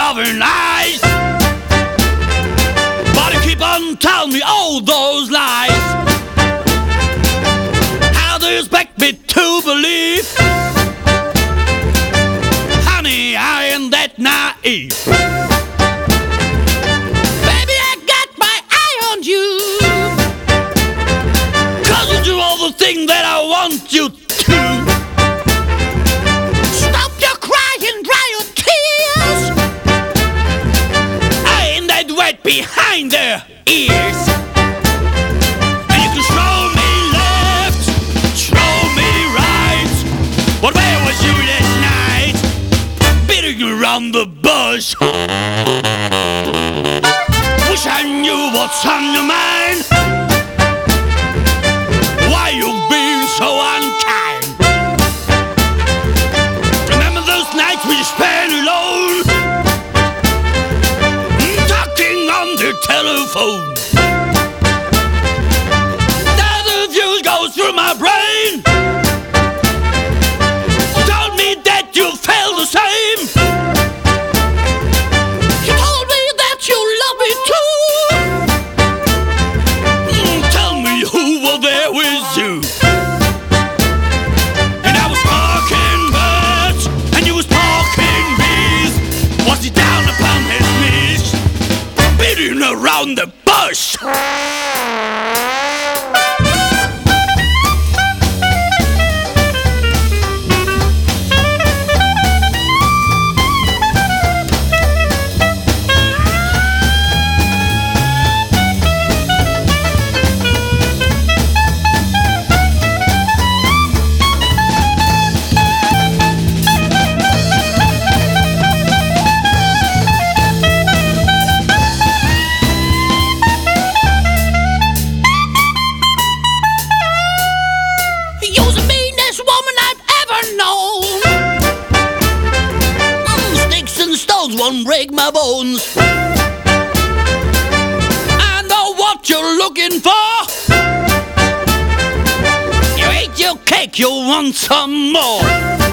loving eyes, but you keep on telling me all those lies. How do you expect me to believe? Honey, I ain't that naive. Baby, I got my eye on you, 'cause you do all the things that I want you to. Stop your crying, dry your tears. I ain't that wet behind their ears. And you can throw me left, throw me right, but where was you this night? Beating around the bush. Wish I knew what's on your mind. Why you being so unkind? Remember those nights we spent alone, talking on the telephone? Now the views go through my brain. Told me that you felt the same. You told me that you love me too. Tell me who was there with you. And I was talking birds, and you was talking bees. Was he down upon his knees, beating around the bush? You're the meanest woman I've ever known. Sticks and stones won't break my bones. I know what you're looking for. You ate your cake, you want some more.